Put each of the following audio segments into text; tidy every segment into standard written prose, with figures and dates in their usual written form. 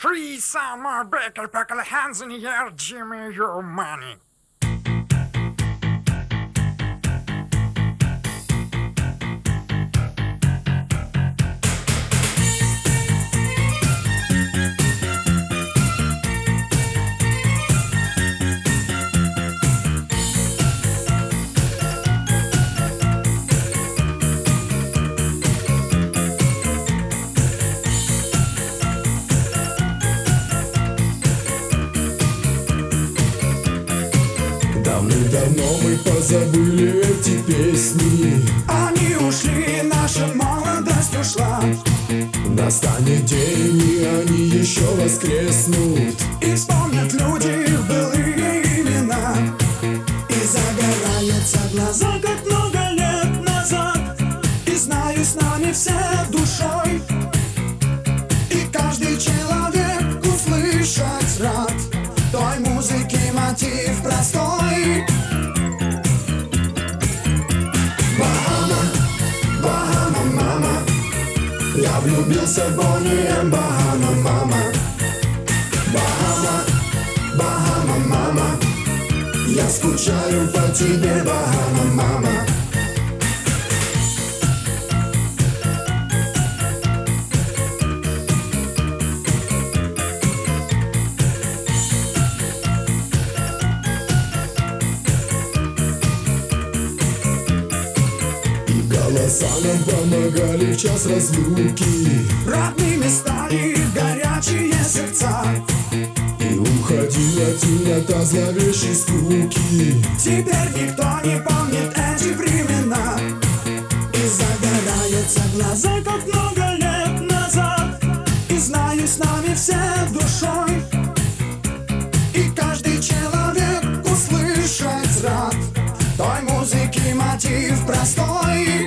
Free summer baker, pack the hands in the air, Jimmy, your money. Давным-давно мы позабыли эти песни. Они ушли, наша молодость ушла. Настанет день, и они еще воскреснут. И вспомнят люди былые имена. И загораются глаза, как много лет назад. И знаю, с нами все душой. И каждый человек услышать рад той музыки мотив простой. Bahama, Bahama, мама, я влюбился в Bonnie and Bahama, мама. Bahama, Bahama, мама, я скучаю по тебе, Bahama, мама. Голоса нам помогали в час разлуки. Родными стали горячие сердца. И уходила темнота зловещей скуки. Теперь никто не помнит эти времена. И загораются глаза, как много лет назад. И знаю, с нами все душой. И каждый человек услышать рад той музыки мотив простой.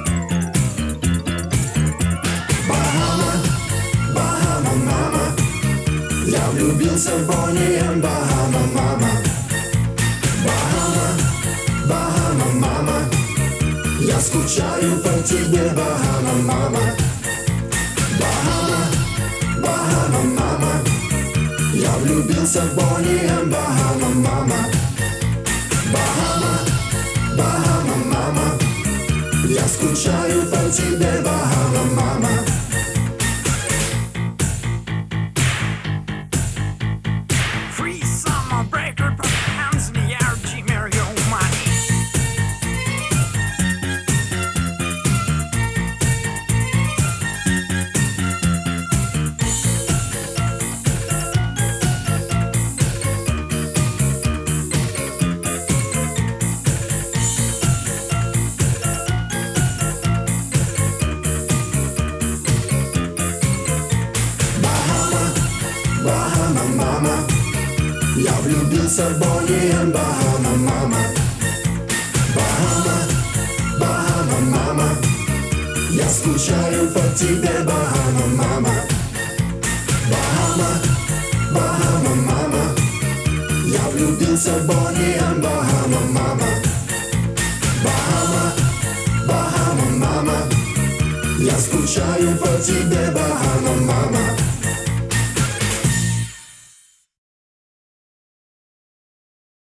Bahama, Bahama, мама, я влюбился в Bonnie and Bahama, мама. Bahama, Bahama, мама, я скучаю по тебе, Bahama, мама. Bahama, Bahama, мама, я влюбился в Bonnie and Bahama, мама. Bahama, Bahama, мама, я скучаю по тебе, Bahama, мама. Free summer breaker, put the hands in the air, Jimmy, your money. Bahama, мама, я влюбился в Bonnie and Bahama, мама. Bahama, Bahama, мама, я скучаю по тебе, Bahama, мама. Bahama, Bahama, мама, я влюбился в Bonnie and Bahama, мама. Bahama, Bahama, мама, я скучаю по тебе, Bahama, мама.